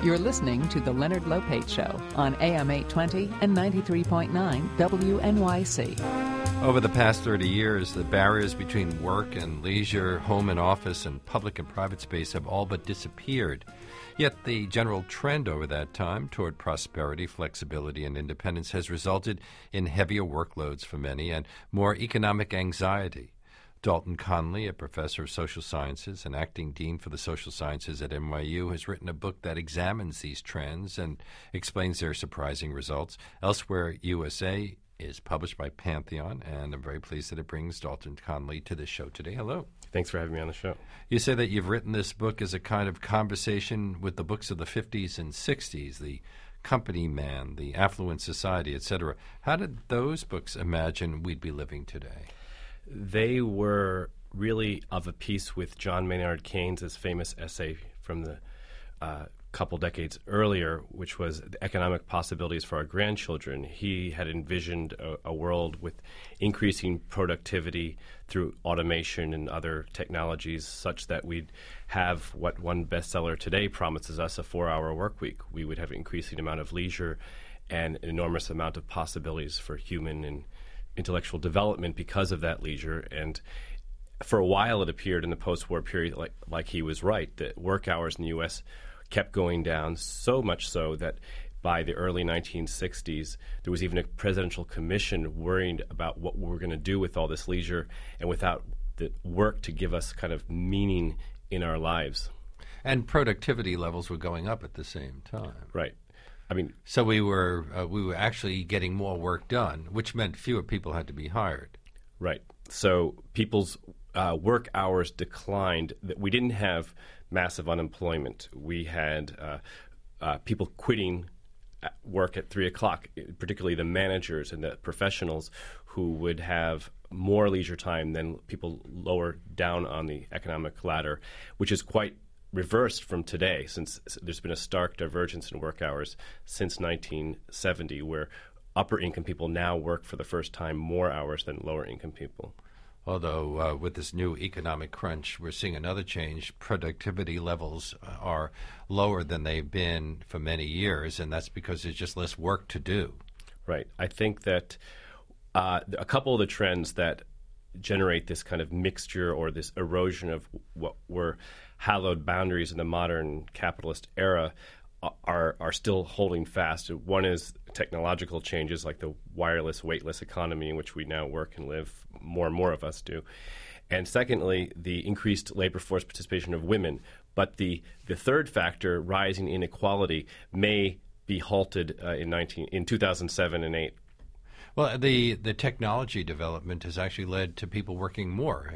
You're listening to The Leonard Lopate Show on AM 820 and 93.9 WNYC. Over the past 30 years, the barriers between work and leisure, home and office, and public and private space have all but disappeared. Yet the general trend over that time toward prosperity, flexibility, and independence has resulted in heavier workloads for many and more economic anxiety. Dalton Conley, a professor of social sciences and acting dean for the social sciences at NYU, has written a book that examines these trends and explains their surprising results. Elsewhere USA is published by Pantheon, and I'm very pleased that it brings Dalton Conley to this show today. Hello. Thanks for having me on the show. You say that you've written this book as a kind of conversation with the books of the 50s and 60s, the Company Man, the Affluent Society, etc. How did those books imagine we'd be living today? They were really of a piece with John Maynard Keynes' famous essay from the couple decades earlier, which was the economic possibilities for our grandchildren. He had envisioned a world with increasing productivity through automation and other technologies such that we'd have what one bestseller today promises us, a 4-hour work week. We would have an increasing amount of leisure and an enormous amount of possibilities for human and intellectual development because of that leisure. And for a while it appeared in the post-war period like he was right, that work hours in the U.S. kept going down, so much so that by the early 1960s, there was even a presidential commission worried about what we were going to do with all this leisure and without the work to give us kind of meaning in our lives. And productivity levels were going up at the same time. Right. I mean, so we were actually getting more work done, which meant fewer people had to be hired. Right. So people's work hours declined. We didn't have massive unemployment. We had people quitting work at 3 o'clock, particularly the managers and the professionals who would have more leisure time than people lower down on the economic ladder, which is quite reversed from today, since there's been a stark divergence in work hours since 1970, where upper income people now work for the first time more hours than lower income people. Although with this new economic crunch, we're seeing another change. Productivity levels are lower than they've been for many years, and that's because there's just less work to do. Right. I think that a couple of the trends that generate this kind of mixture or this erosion of what were hallowed boundaries in the modern capitalist era are still holding fast. One is technological changes like the wireless, weightless economy in which we now work and live, more and more of us do. And secondly, the increased labor force participation of women. But the third factor, rising inequality, may be halted in 2007 and 2008. Well, the technology development has actually led to people working more.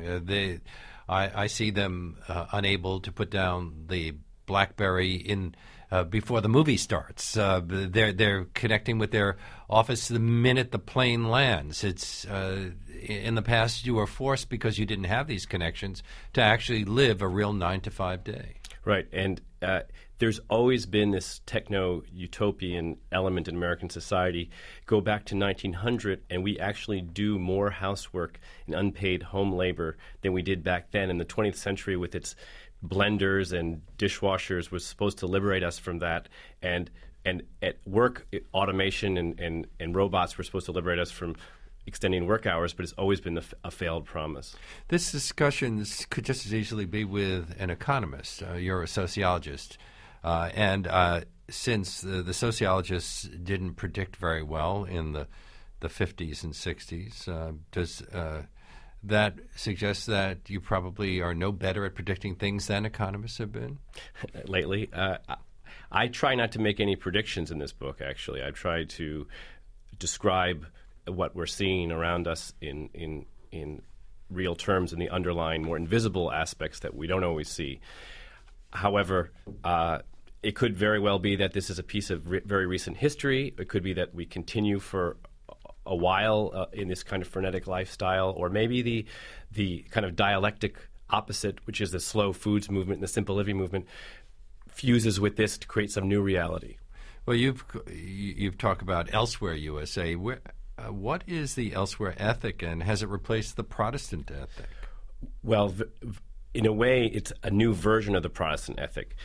I see them unable to put down the BlackBerry in before the movie starts. They're connecting with their office the minute the plane lands. It's in the past you were forced, because you didn't have these connections, to actually live a real 9-to-5 day. Right, and there's always been this techno-utopian element in American society. Go back to 1900, and we actually do more housework and unpaid home labor than we did back then. In the 20th century, with its blenders and dishwashers, was supposed to liberate us from that. And at work, automation and robots were supposed to liberate us from extending work hours, but it's always been a failed promise. This discussion could just as easily be with an economist. You're a sociologist. And since the sociologists didn't predict very well in the 50s and 60s, does that suggest that you probably are no better at predicting things than economists have been? Lately, I try not to make any predictions in this book, actually. I try to describe what we're seeing around us in real terms and the underlying, more invisible aspects that we don't always see. However, it could very well be that this is a piece of very recent history. It could be that we continue for a while in this kind of frenetic lifestyle, or maybe the kind of dialectic opposite, which is the slow foods movement and the simple living movement, fuses with this to create some new reality. Well, you've talked about Elsewhere USA. What is the Elsewhere ethic, and has it replaced the Protestant ethic? Well, in a way, it's a new version of the Protestant ethic.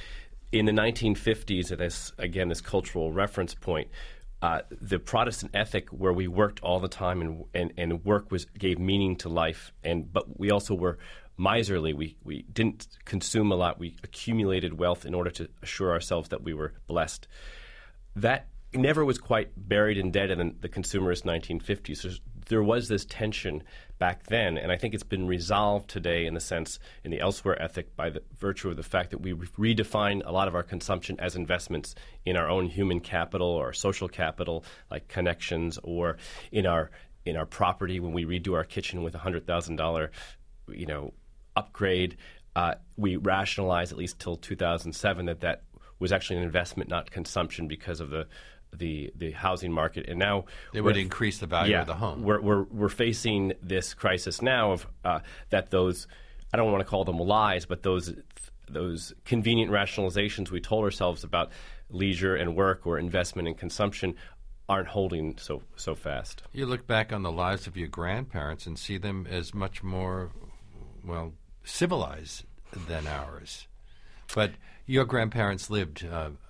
in the 1950s, at this cultural reference point, the Protestant ethic, where we worked all the time and work gave meaning to life, but we also were miserly. We didn't consume a lot. We accumulated wealth in order to assure ourselves that we were blessed. That never was quite buried and dead in the consumerist 1950s. So there was this tension back then, and I think it's been resolved today in the elsewhere ethic by the virtue of the fact that we redefine a lot of our consumption as investments in our own human capital or social capital, like connections, or in our property. When we redo our kitchen with $100,000, upgrade, we rationalize, at least till 2007, that was actually an investment, not consumption, because of the housing market. And now they would increase the value of the home. We're facing this crisis now of that those, I don't want to call them lies, but those convenient rationalizations we told ourselves about leisure and work or investment and consumption aren't holding so fast. You look back on the lives of your grandparents and see them as much more, civilized than ours. But your grandparents lived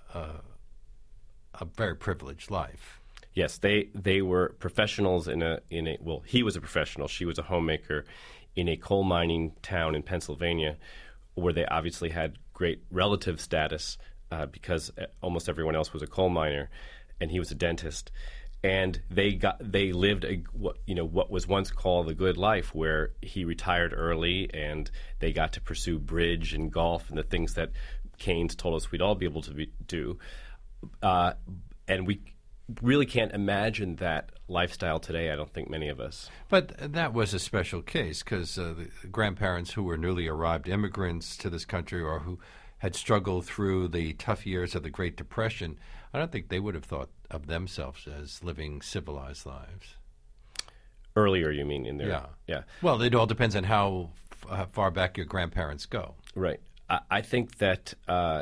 a very privileged life. Yes, they were professionals he was a professional, she was a homemaker in a coal mining town in Pennsylvania, where they obviously had great relative status because almost everyone else was a coal miner, and he was a dentist. And they lived what was once called the good life, where he retired early, and they got to pursue bridge and golf and the things that Keynes told us we'd all be able to do. And we really can't imagine that lifestyle today, I don't think many of us. But that was a special case, because the grandparents who were newly arrived immigrants to this country, or who had struggled through the tough years of the Great Depression, I don't think they would have thought of themselves as living civilized lives. Earlier, you mean, in their... Yeah. Well, it all depends on how far back your grandparents go. Right. I think that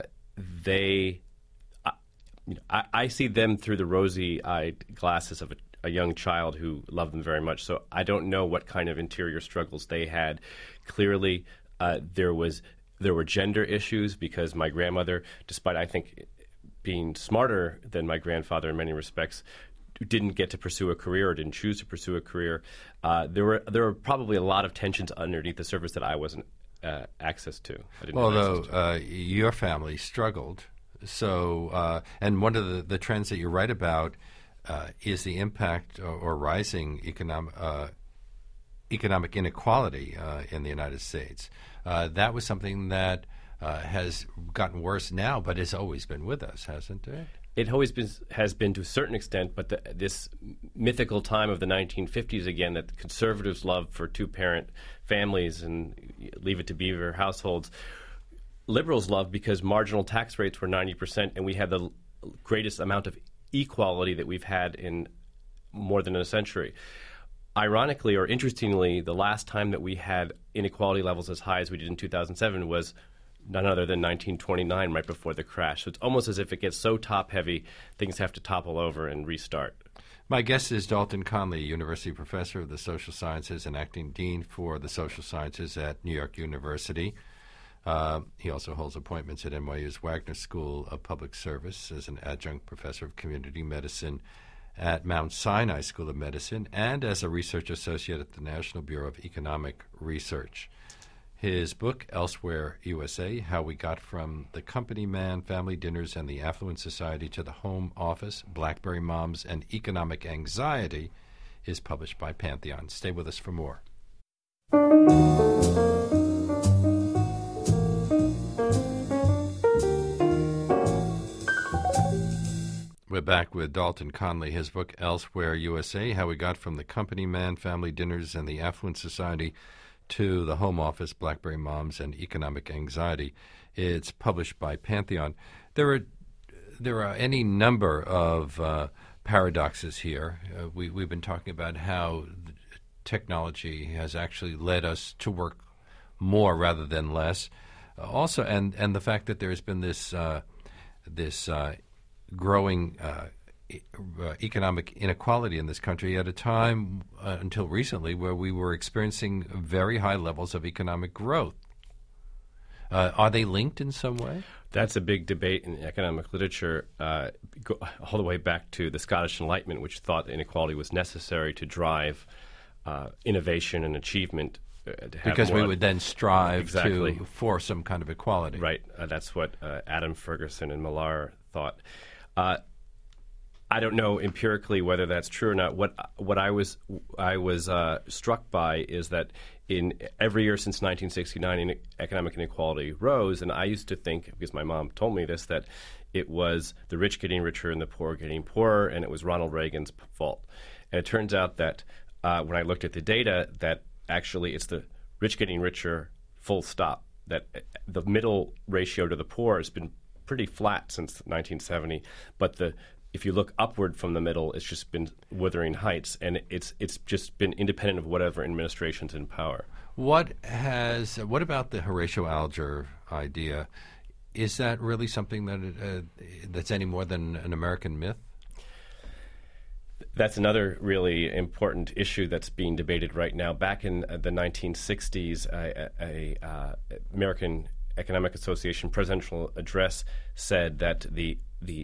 I see them through the rosy-eyed glasses of a young child who loved them very much. So I don't know what kind of interior struggles they had. Clearly, there were gender issues, because my grandmother, despite I think being smarter than my grandfather in many respects, didn't get to pursue a career or didn't choose to pursue a career. There were probably a lot of tensions underneath the surface that I wasn't access to. Although your family struggled. So, and one of the trends that you write about is the impact or rising economic inequality in the United States. That was something that has gotten worse now, but has always been with us, hasn't it? It always has been to a certain extent, but this mythical time of the 1950s again, that conservatives love for two-parent families and Leave It to Beaver households, liberals love because marginal tax rates were 90%, and we had the greatest amount of equality that we've had in more than a century. Ironically, or interestingly, the last time that we had inequality levels as high as we did in 2007 was none other than 1929, right before the crash. So it's almost as if it gets so top-heavy, things have to topple over and restart. My guest is Dalton Conley, University Professor of the Social Sciences and Acting Dean for the Social Sciences at New York University. He also holds appointments at NYU's Wagner School of Public Service as an adjunct professor of community medicine at Mount Sinai School of Medicine, and as a research associate at the National Bureau of Economic Research. His book, Elsewhere USA, How We Got from the Company Man, Family Dinners, and the Affluent Society to the Home Office, BlackBerry Moms, and Economic Anxiety, is published by Pantheon. Stay with us for more. We're back with Dalton Conley. His book, Elsewhere USA, How We Got from the Company Man, Family Dinners, and the Affluent Society to the Home Office, BlackBerry Moms, and Economic Anxiety. It's published by Pantheon. There are any number of paradoxes here. We've been talking about how technology has actually led us to work more rather than less. Also, and the fact that there has been this growing economic inequality in this country at a time until recently where we were experiencing very high levels of economic growth. Are they linked in some way? That's a big debate in economic literature, all the way back to the Scottish Enlightenment, which thought inequality was necessary to drive innovation and achievement. Because we would then strive Exactly. for some kind of equality. Right. That's what Adam Ferguson and Millar thought. I don't know empirically whether that's true or not. What I was struck by is that in every year since 1969, economic inequality rose, and I used to think, because my mom told me this, that it was the rich getting richer and the poor getting poorer, and it was Ronald Reagan's fault. And it turns out that when I looked at the data, that actually it's the rich getting richer, full stop. That the middle ratio to the poor has been pretty flat since 1970, but if you look upward from the middle, it's just been wuthering heights, and it's just been independent of whatever administration's in power. What about the Horatio Alger idea? Is that really something that's any more than an American myth? That's another really important issue that's being debated right now. Back in the 1960s, American Economic Association presidential address said that the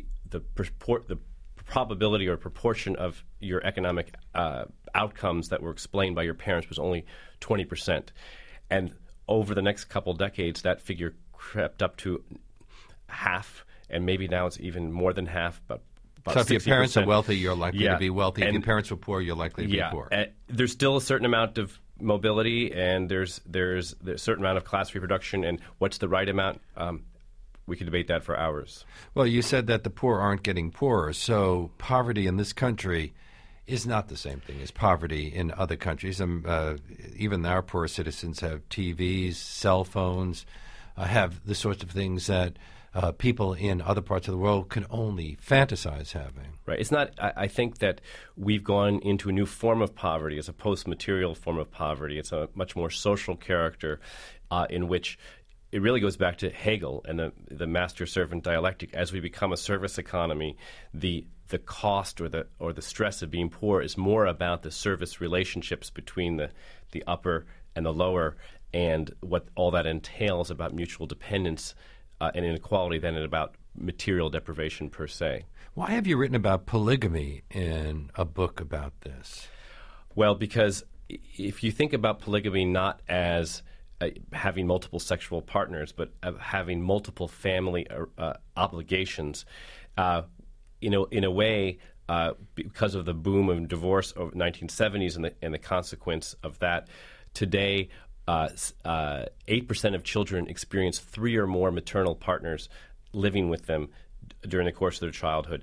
probability or proportion of your economic outcomes that were explained by your parents was only 20%. And over the next couple decades, that figure crept up to half, and maybe now it's even more than half, but so if 60%. your parents are wealthy, you're likely to be wealthy. If And your parents were poor, you're likely to be poor. There's still a certain amount of mobility, and there's a certain amount of class reproduction, and what's the right amount? We could debate that for hours. Well, you said that the poor aren't getting poorer, so poverty in this country is not the same thing as poverty in other countries. Even our poor citizens have TVs, cell phones, have the sorts of things that people in other parts of the world can only fantasize having. Right. It's not. I think that we've gone into a new form of poverty. It's a post-material form of poverty. It's a much more social character in which it really goes back to Hegel and the master-servant dialectic. As we become a service economy, the cost or the stress of being poor is more about the service relationships between the upper and the lower, and what all that entails about mutual dependence and inequality than about material deprivation per se. Why have you written about polygamy in a book about this? Well, because if you think about polygamy not as having multiple sexual partners, but having multiple family obligations, in a way, because of the boom of divorce over the 1970s and the consequence of that, today 8% of children experience 3 or more maternal partners living with them during the course of their childhood.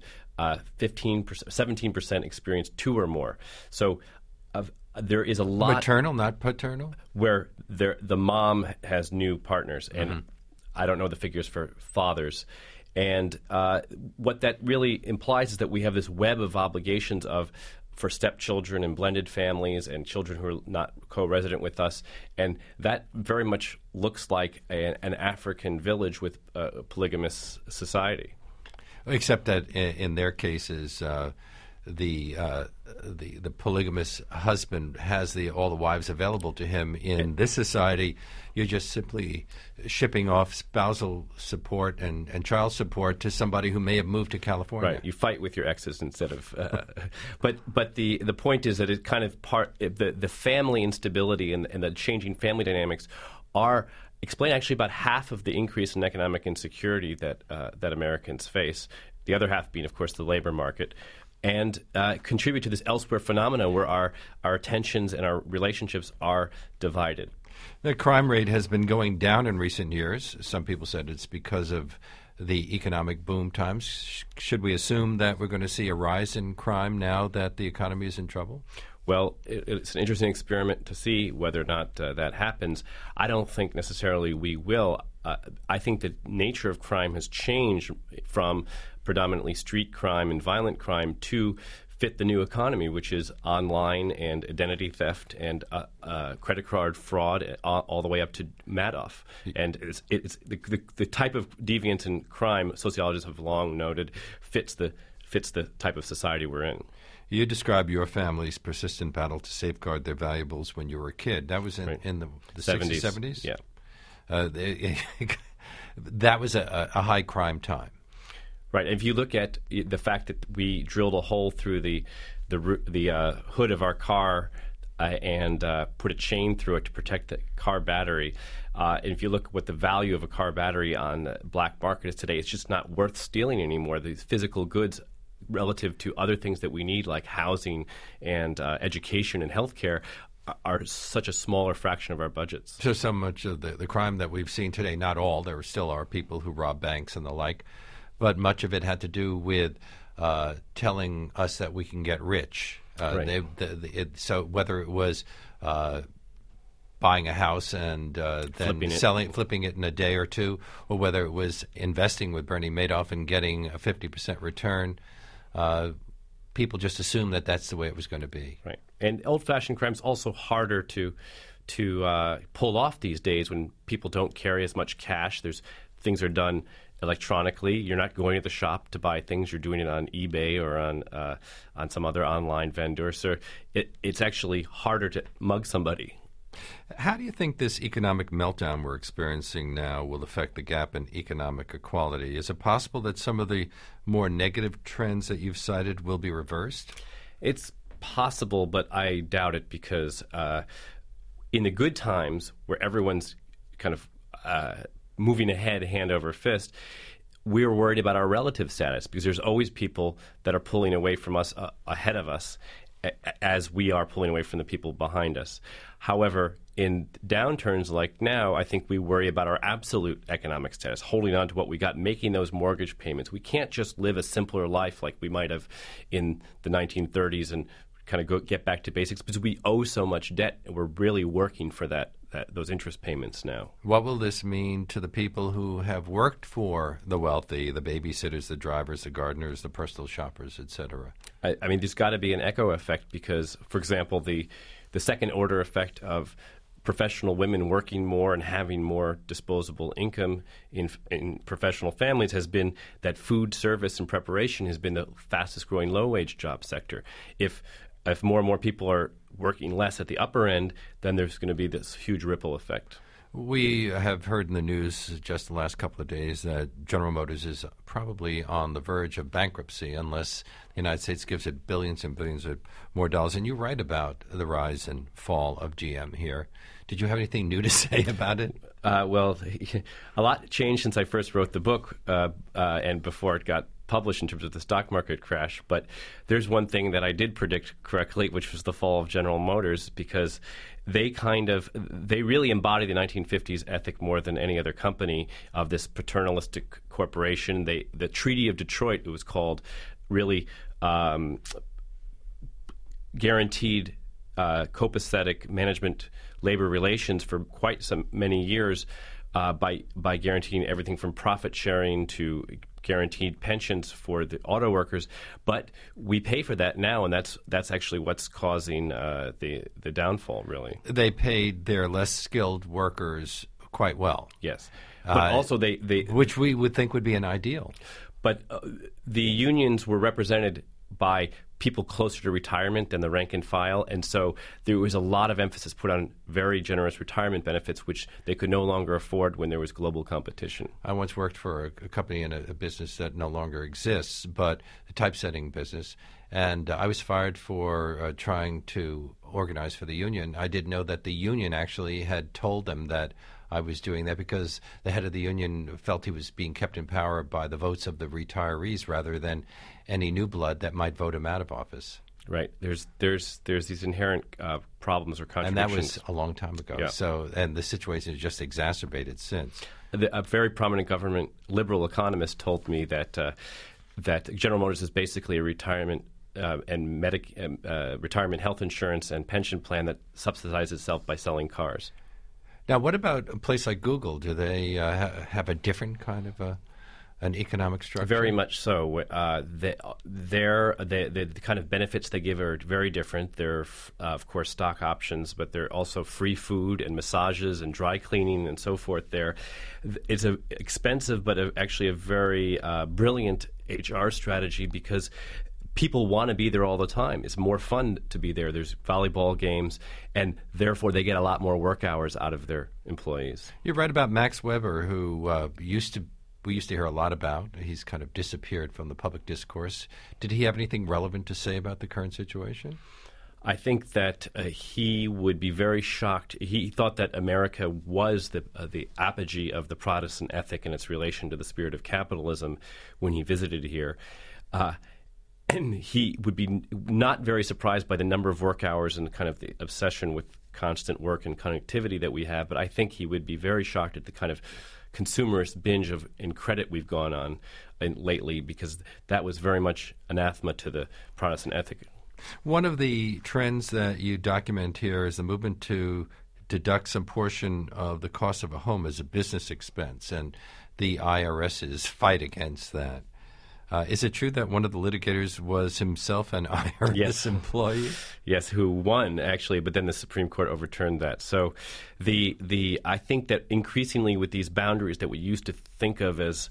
17% experience 2 or more. So there is a lot maternal, not paternal, where the mom has new partners, and I don't know the figures for fathers. And what that really implies is that we have this web of obligations for stepchildren and blended families and children who are not co-resident with us. And that very much looks like an African village with a polygamous society. Except that in their cases, the polygamous husband has all the wives available to him. In this society, you're just simply shipping off spousal support and child support to somebody who may have moved to California. Right. You fight with your exes instead of. But the point is that it kind of the family instability and the changing family dynamics explain actually about half of the increase in economic insecurity that Americans face. The other half being, of course, the labor market. And contribute to this elsewhere phenomena where our attentions and our relationships are divided. The crime rate has been going down in recent years. Some people said it's because of the economic boom times. Should we assume that we're going to see a rise in crime now that the economy is in trouble? Well, it's an interesting experiment to see whether or not that happens. I don't think necessarily we will. I think the nature of crime has changed from predominantly street crime and violent crime to fit the new economy, which is online and identity theft and credit card fraud, all the way up to Madoff. And it's the type of deviance in crime, sociologists have long noted, fits the type of society we're in. You describe your family's persistent battle to safeguard their valuables when you were a kid. That was in the 70s. 60s, 70s? Yeah. that was a high crime time. Right. If you look at the fact that we drilled a hole through the hood of our car and put a chain through it to protect the car battery, and if you look at what the value of a car battery on the black market is today, it's just not worth stealing anymore. These physical goods relative to other things that we need, like housing and education and healthcare, are such a smaller fraction of our budgets. So much of the crime that we've seen today, not all, there still are people who rob banks and the like, but much of it had to do with telling us that we can get rich. Right. So whether it was buying a house and then flipping it in a day or two, or whether it was investing with Bernie Madoff and getting a 50% return, people just assumed that that's the way it was going to be. Right. And old-fashioned crime is also harder to pull off these days when people don't carry as much cash. Things are done electronically. You're not going to the shop to buy things. You're doing it on eBay or on some other online vendor. So it's actually harder to mug somebody. How do you think this economic meltdown we're experiencing now will affect the gap in economic equality? Is it possible that some of the more negative trends that you've cited will be reversed? It's possible, but I doubt it because in the good times where everyone's kind of moving ahead hand over fist, we're worried about our relative status because there's always people that are pulling away from us ahead of us as we are pulling away from the people behind us. However, in downturns like now, I think we worry about our absolute economic status, holding on to what we got, making those mortgage payments. We can't just live a simpler life like we might have in the 1930s and kind of get back to basics because we owe so much debt and we're really working for those interest payments now. What will this mean to the people who have worked for the wealthy, the babysitters, the drivers, the gardeners, the personal shoppers, et cetera? I mean, there's got to be an echo effect because, for example, the second order effect of professional women working more and having more disposable income in professional families has been that food service and preparation has been the fastest growing low-wage job sector. If more and more people are working less at the upper end, then there's going to be this huge ripple effect. We have heard in the news just the last couple of days that General Motors is probably on the verge of bankruptcy unless the United States gives it billions and billions of more dollars. And you write about the rise and fall of GM here. Did you have anything new to say about it? Well, a lot changed since I first wrote the book and before it got published in terms of the stock market crash. But there's one thing that I did predict correctly, which was the fall of General Motors, because they really embody the 1950s ethic more than any other company of this paternalistic corporation. The Treaty of Detroit, it was called, really guaranteed copacetic management labor relations for quite many years by guaranteeing everything from profit sharing to guaranteed pensions for the auto workers. But we pay for that now, and that's actually what's causing the downfall, really. They paid their less skilled workers quite well. Yes. But also they which we would think would be an ideal. But the unions were represented by people closer to retirement than the rank and file, and so there was a lot of emphasis put on very generous retirement benefits, which they could no longer afford when there was global competition. I once worked for a company in a business that no longer exists, but a typesetting business, and I was fired for trying to organize for the union. I didn't know that the union actually had told them that I was doing that because the head of the union felt he was being kept in power by the votes of the retirees rather than any new blood that might vote him out of office. Right. There's these inherent problems or contradictions. And that was a long time ago. Yeah. So, and the situation has just exacerbated since. A very prominent government liberal economist told me that General Motors is basically a retirement retirement health insurance and pension plan that subsidizes itself by selling cars. Now, what about a place like Google? Do they have a different kind of an economic structure? Very much so. The kind of benefits they give are very different. They're, of course, stock options, but they're also free food and massages and dry cleaning and so forth. It's expensive, but actually a very brilliant HR strategy because people want to be there all the time. It's more fun to be there. There's volleyball games, and therefore they get a lot more work hours out of their employees. You're right about Max Weber, who we used to hear a lot about. He's kind of disappeared from the public discourse. Did he have anything relevant to say about the current situation? I think that he would be very shocked. He thought that America was the apogee of the Protestant ethic and its relation to the spirit of capitalism when he visited here. And he would be not very surprised by the number of work hours and kind of the obsession with constant work and connectivity that we have. But I think he would be very shocked at the kind of consumerist binge in credit we've gone on lately, because that was very much anathema to the Protestant ethic. One of the trends that you document here is the movement to deduct some portion of the cost of a home as a business expense, and the IRS's fight against that. Is it true that one of the litigators was himself an IRS employee? Yes, who won, actually, but then the Supreme Court overturned that. So I think that increasingly with these boundaries that we used to think of as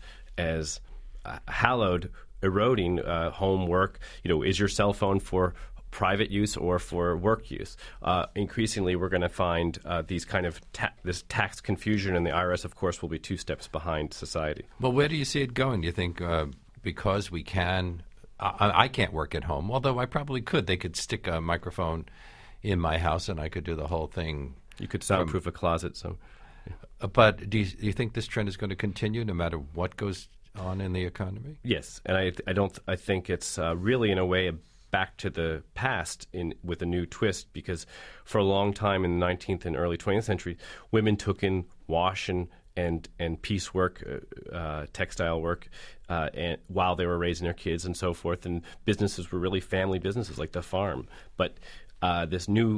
hallowed, eroding home work, is your cell phone for private use or for work use? Increasingly, we're going to find these kind of this tax confusion, and the IRS, of course, will be 2 steps behind society. Well, where do you see it going? Do you think because we can I can't work at home, although I probably could. They could stick a microphone in my house and I could do the whole thing. You could soundproof a closet. So, But do you think this trend is going to continue no matter what goes on in the economy? Yes, and I think it's really in a way back to the past with a new twist, because for a long time in the 19th and early 20th century, women took in wash and piecework, textile work, and while they were raising their kids and so forth, and businesses were really family businesses like the farm. But this new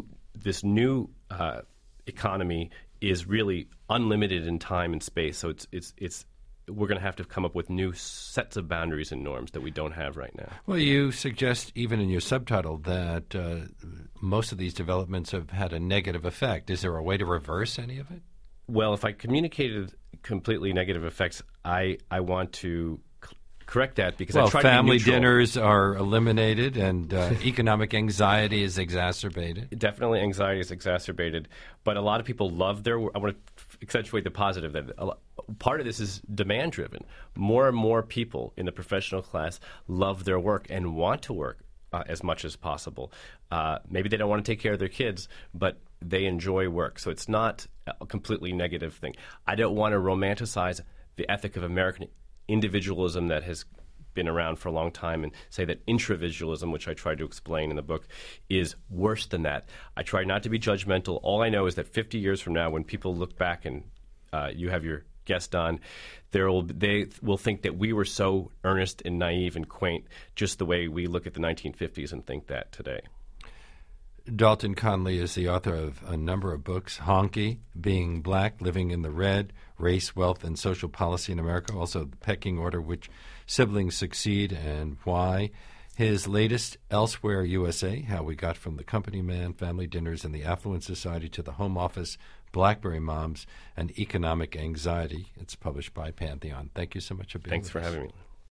economy is really unlimited in time and space. So it's we're going to have to come up with new sets of boundaries and norms that we don't have right now. Well, you suggest even in your subtitle that most of these developments have had a negative effect. Is there a way to reverse any of it? Well, if I communicated completely negative effects, I want to correct that, because I try to be family neutral. dinners are eliminated and economic anxiety is exacerbated. Definitely anxiety is exacerbated, but a lot of people love their work. I want to accentuate the positive. Part of this is demand-driven. More and more people in the professional class love their work and want to work as much as possible. Maybe they don't want to take care of their kids, but they enjoy work. So it's not a completely negative thing. I don't want to romanticize the ethic of American individualism that has been around for a long time and say that intravidualism, which I tried to explain in the book, is worse than that. I try not to be judgmental. All I know is that 50 years from now, when people look back and you have your guest on, they will think that we were so earnest and naive and quaint, just the way we look at the 1950s and think that today. Dalton Conley is the author of a number of books: Honky, Being Black, Living in the Red, Race, Wealth, and Social Policy in America, also The Pecking Order, Which Siblings Succeed and Why. His latest, Elsewhere USA, How We Got from the Company Man, Family Dinners, and the Affluent Society to the Home Office, BlackBerry Moms, and Economic Anxiety. It's published by Pantheon. Thank you so much for being with us. Thanks for having me.